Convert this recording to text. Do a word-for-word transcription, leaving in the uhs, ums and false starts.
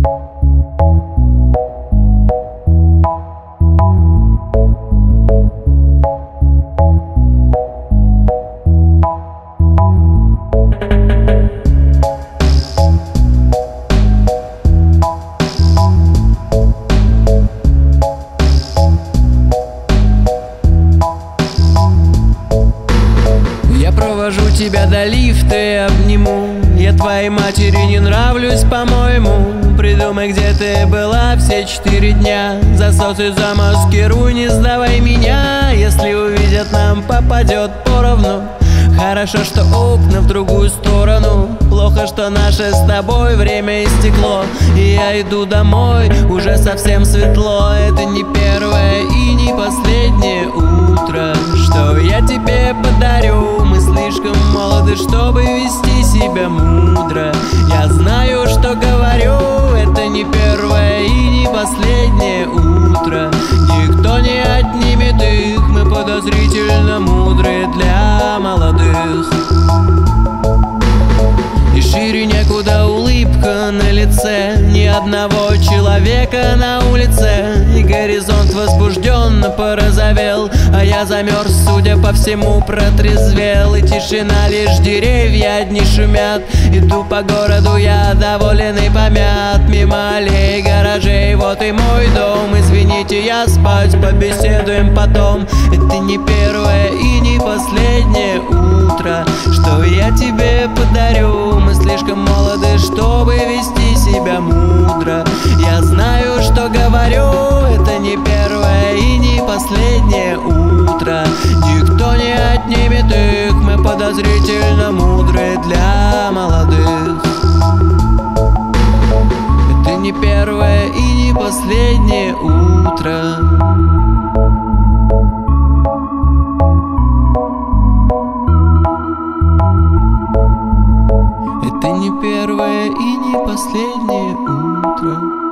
Провожу тебя до лифта и обниму. Я твоей матери не нравлюсь, по-моему. Придумай, где ты была все четыре дня. Засосы замаскируй, не сдавай меня. Если увидят, нам попадет поровну. Хорошо, что окна в другую сторону. Плохо, что наше с тобой время истекло. И я иду домой, уже совсем светло. Это не первое и не последнее утро, что я тебе подарю. Мы слишком молоды, чтобы вести себя мудро. Я знаю, что говорю. Это не первое и не последнее утро. Никто не отнимет их. Мы подозрительно мудрые для молодых. И шире некуда улыбка на лице. Ни одного человека на улице. И горизонт возбужденно порозовел. А я замерз, судя по всему, протрезвел. И тишина, лишь деревья одни шумят. Иду по городу, я доволен и помят. Мимо аллей, гаражей, вот и мой дом. Извините, я спать, побеседуем потом. Это не первое и не последнее утро, что я тебе подарю. Мы слишком молоды, чтобы вести себя мудро. Я знаю, что говорю. Это не первое и не последнее утро. Никто не отнимет их. Мы подозрительно мудрые для молодых. Это не первое и не последнее утро. Это не первое и не последнее утро.